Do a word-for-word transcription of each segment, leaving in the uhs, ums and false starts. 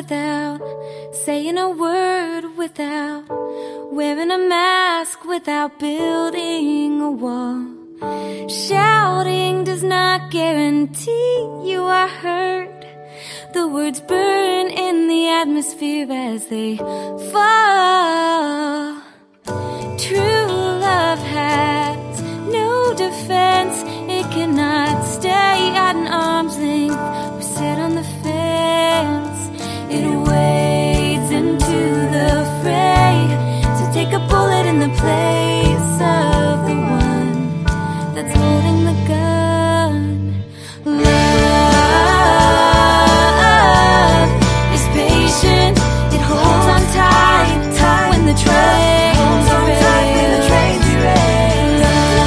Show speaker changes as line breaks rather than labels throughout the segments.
without saying a word, without wearing a mask, without building a wall. Shouting does not guarantee you are heard. The words burn in the atmosphere as they fall. True love has no defense. It cannot stay at an arm's length or sit on the fence. It wades into the fray to take a bullet in the place of the one that's holding the gun. Love is patient. It holds on tight, tight when the train holds on tight when the train's erased.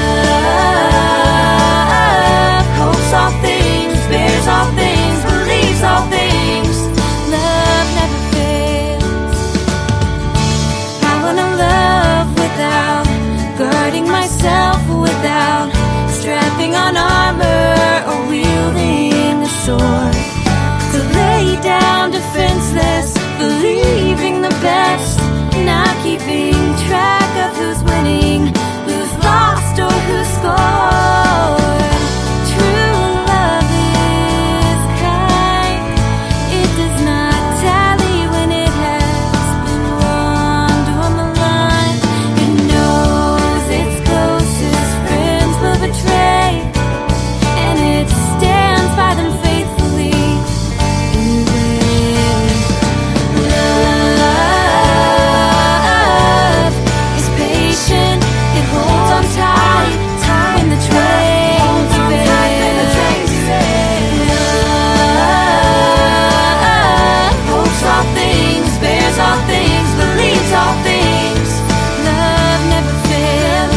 Love hopes all things, bears all things, believes all things. Love never fails. I wanna love without guarding myself, without strapping on armor or wielding a sword. To lay down defenseless, believing the best, not keeping track of who's winning, who's lost, or who's scored. True love is kind. It does not tally when it has been wronged on the line. It knows its closest friends will betray, and it stands by them faithfully. Love is patient. It holds on tight, tight when the train's erased. Love hopes all things, bears all things, believes all things. Love never fails.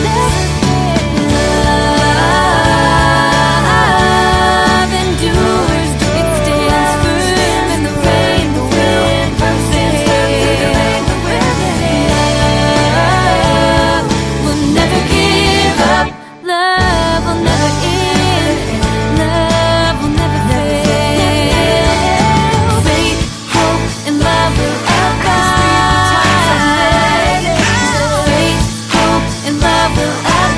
Love endures. It stands firm in the rain, the wind, the hail. Love will never give up. Love will never end. Love will never fail. Faith, hope, and love will abide. Faith, hope, and love will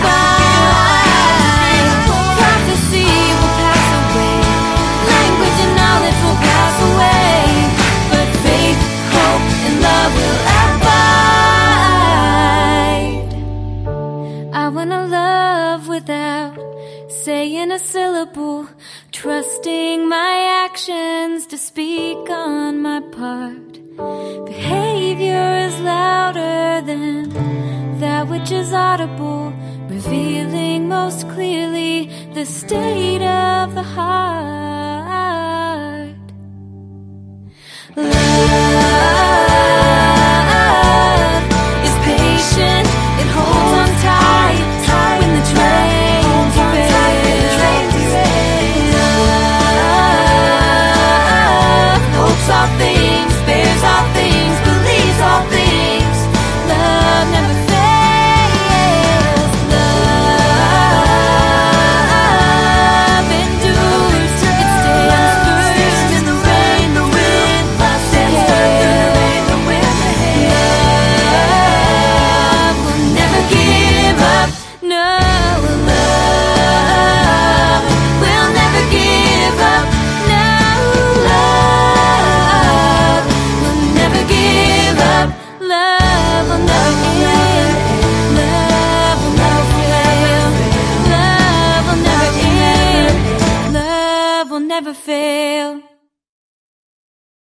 abide. Prophecy will pass away. Language and knowledge will pass away. But faith, hope, and love will abide. I wanna love without saying a syllable, trusting my actions to speak on my part. Behavior is louder than that which is audible, revealing most clearly the state of the heart. Love is patient. It holds on tight, tight when the train's erased. Love hopes all things, bears all things, believes all things. Love never fails. Love endures. It stands first in the rain, the wind, the hail. Love will never give up. No, love will never give up. No, love will never give up. Love will never end. Love will never fail. Love will never end. Love will never fail.